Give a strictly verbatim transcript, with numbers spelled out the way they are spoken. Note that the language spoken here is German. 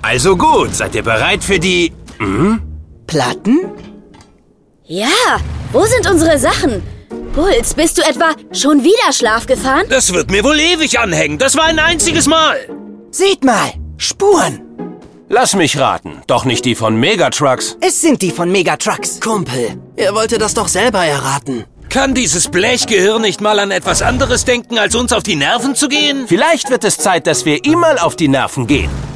Also gut, seid ihr bereit für die... Hm? Platten? Ja, wo sind unsere Sachen? Bulls, bist du etwa schon wieder Schlaf gefahren? Das wird mir wohl ewig anhängen. Das war ein einziges Mal. Seht mal, Spuren. Lass mich raten, doch nicht die von Megatrucks. Es sind die von Megatrucks. Kumpel, er wollte das doch selber erraten. Kann dieses Blechgehirn nicht mal an etwas anderes denken, als uns auf die Nerven zu gehen? Vielleicht wird es Zeit, dass wir ihm mal auf die Nerven gehen.